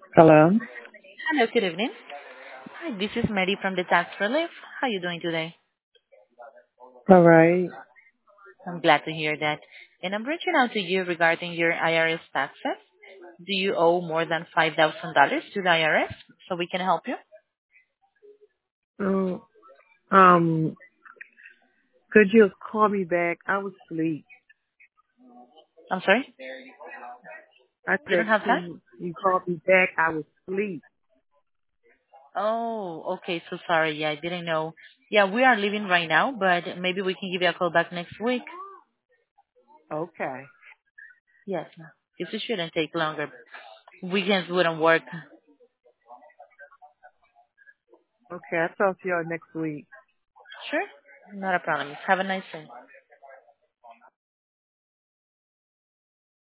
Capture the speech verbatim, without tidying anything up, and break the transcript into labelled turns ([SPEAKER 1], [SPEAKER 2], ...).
[SPEAKER 1] Hello.
[SPEAKER 2] Hello, good evening. Hi, this is Mary from the Tax Relief. How are you doing today?
[SPEAKER 1] All right.
[SPEAKER 2] I'm glad to hear that. And I'm reaching out to you regarding your I R S taxes. Do you owe more than five thousand dollars to the I R S so we can help you?
[SPEAKER 1] Um, um, could you call me back? I was asleep.
[SPEAKER 2] I'm sorry?
[SPEAKER 1] I
[SPEAKER 2] You don't
[SPEAKER 1] said,
[SPEAKER 2] have time?
[SPEAKER 1] can you call me back? I was asleep.
[SPEAKER 2] Oh, okay. So sorry. Yeah, I didn't know. Yeah, we are leaving right now, but maybe we can give you a call back next week.
[SPEAKER 1] Okay.
[SPEAKER 2] Yes, because it shouldn't take longer. Weekends wouldn't work.
[SPEAKER 1] Okay. I'll talk to y'all next week.
[SPEAKER 2] Sure. Not a problem. Have a nice day.